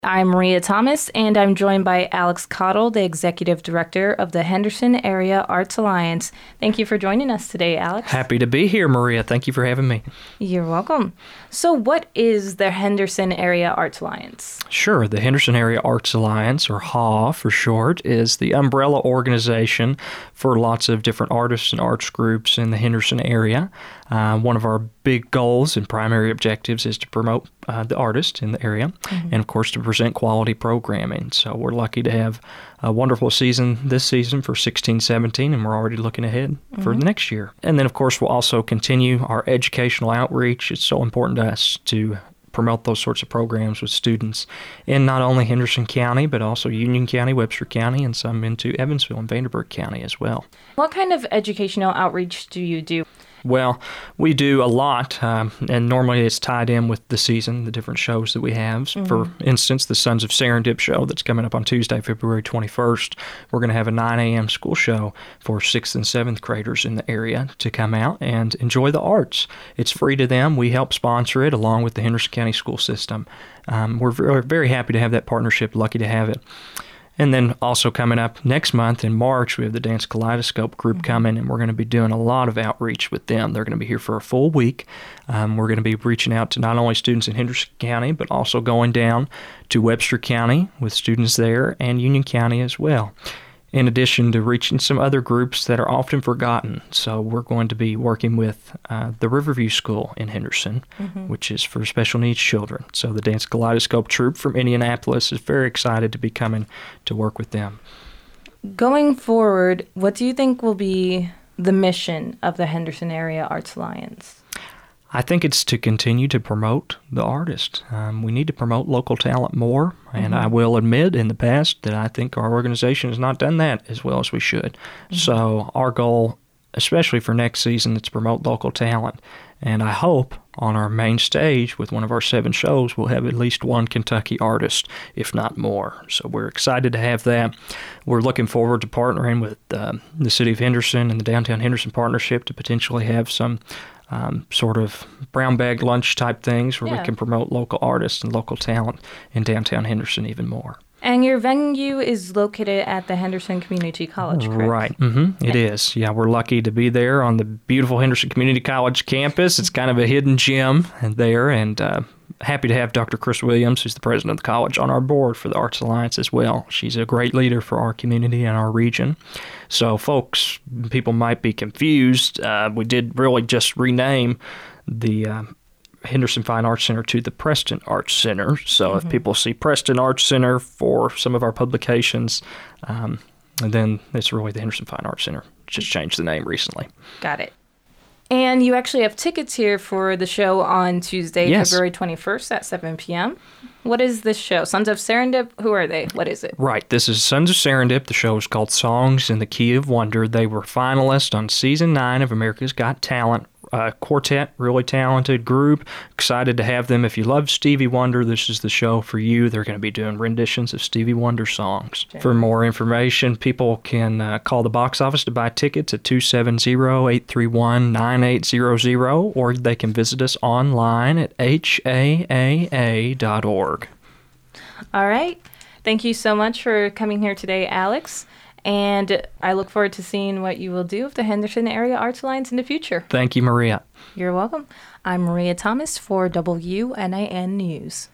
I'm Maria Thomas, and I'm joined by Alex Cottle, the Executive Director of the Henderson Area Arts Alliance. Thank you for joining us today, Alex. Happy to be here, Maria. Thank you for having me. You're welcome. So what is the Henderson Area Arts Alliance? Sure. The Henderson Area Arts Alliance, or HAW for short, is the umbrella organization for lots of different artists and arts groups in the Henderson area. One of our big goals and primary objectives is to promote the artists in the area and, of course, to present quality programming. So we're lucky to have a wonderful season this season for 16-17, and we're already looking ahead for the next year. And then, of course, we'll also continue our educational outreach. It's so important to us to promote those sorts of programs with students in not only Henderson County, but also Union County, Webster County, and some into Evansville and Vanderburgh County as well. What kind of educational outreach do you do? Well, we do a lot, and normally it's tied in with the season, the different shows that we have. For instance, the Sons of Serendip show that's coming up on Tuesday, February 21st. We're going to have a 9 a.m. school show for 6th and 7th graders in the area to come out and enjoy the arts. It's free to them. We help sponsor it along with the Henderson County school system. We're very, very happy to have that partnership, lucky to have it. And then also coming up next month in March, we have the Dance Kaleidoscope group coming, and we're going to be doing a lot of outreach with them. They're going to be here for a full week. We're going to be reaching out to not only students in Henderson County, but also going down to Webster County with students there and Union County as well, in addition to reaching some other groups that are often forgotten. So we're going to be working with the Riverview School in Henderson, which is for special needs children. So the Dance Kaleidoscope troupe from Indianapolis is very excited to be coming to work with them. Going forward, what do you think will be the mission of the Henderson Area Arts Alliance? I think it's to continue to promote the artist. We need to promote local talent more, and I will admit in the past that I think our organization has not done that as well as we should. So our goal, especially for next season, is to promote local talent. And I hope on our main stage with one of our 7 shows, we'll have at least one Kentucky artist, if not more. So we're excited to have that. We're looking forward to partnering with the City of Henderson and the Downtown Henderson Partnership to potentially have some sort of brown bag lunch type things where we can promote local artists and local talent in downtown Henderson even more. And your venue is located at the Henderson Community College, correct? Right. It is. Yeah, we're lucky to be there on the beautiful Henderson Community College campus. It's kind of a hidden gem there, and happy to have Dr. Chris Williams, who's the president of the college, on our board for the Arts Alliance as well. She's a great leader for our community and our region. So, folks, people might be confused. We did really just rename the Henderson Fine Arts Center to the Preston Arts Center. So if people see Preston Arts Center for some of our publications, then it's really the Henderson Fine Arts Center. Just changed the name recently. Got it. And you actually have tickets here for the show on Tuesday, February 21st at 7 p.m. What is this show? Sons of Serendip? Who are they? What is it? Right. This is Sons of Serendip. The show is called Songs in the Key of Wonder. They were finalists on Season 9 of America's Got Talent. Quartet, really talented group. Excited to have them. If you love Stevie Wonder, this is the show for you. They're going to be doing renditions of Stevie Wonder songs. Okay. For more information, people can call the box office to buy tickets at 270-831-9800, or they can visit us online at haaa.org. All right. Thank you so much for coming here today, Alex. And I look forward to seeing what you will do with the Henderson Area Arts Alliance in the future. Thank you, Maria. You're welcome. I'm Maria Thomas for WNIN News.